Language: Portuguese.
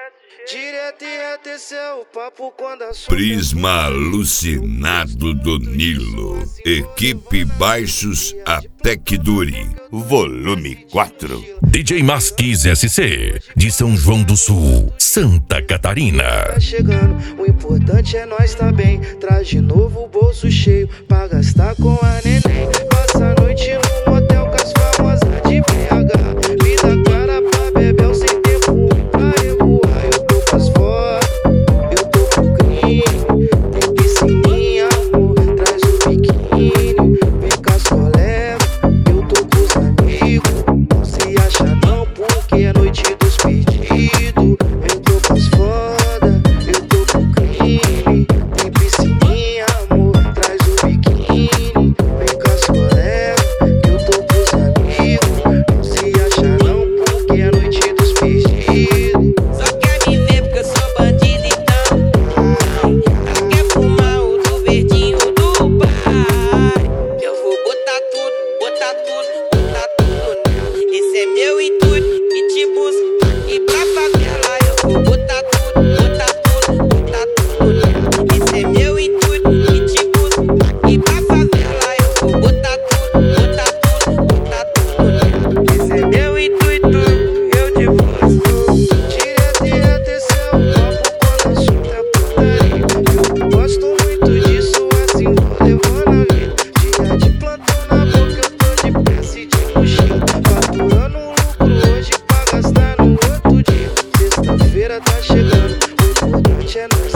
Direto e reto, esse é o papo quando a sua... Prisma alucinado do Nilo. Equipe Baixos até que dure. Volume 4. DJ Masquis SC, de São João do Sul, Santa Catarina. Tá chegando, o importante é nós tá bem. Traz de novo o bolso cheio pra gastar com a neném. Passa a noite no motel com as famosas de BH. Vida clara pra beber sem tempo pra revoar. Eu tô com as fotos, eu tô com o crime. Tem piscininha, amor, traz o biquíni. Vem com as colegas, eu tô com os amigos. Não se acha não, porque é noite dos pedidos. Eu tô com as foda, eu tô com o crime. Tem piscininha, amor, traz o biquíni. Vem com as colegas, eu tô com os amigos. Não se acha não, porque é noite dos pedidos. Só quer me ver porque eu sou bandido então. Só quer fumar o do verdinho do pai. Eu vou botar tudo, botar tudo, botar tudo. Esse é meu intuito, e te busco, e pra favela eu vou botar tudo, botar tudo, botar tudo. Esse é meu intuito, e te busco, e pra favela eu vou botar tudo, botar tudo, botar tudo. Esse é meu intuito, eu te busco. Direto e reto, esse é o papo quando a assunto é putaria. Eu gosto muito disso, assim vou levando a vida. Dia de plantão na boca, eu tô de peça e de mochila. Faturando um lucro hoje pra gastar no outro dia. Sexta-feira tá chegando, o importante é nós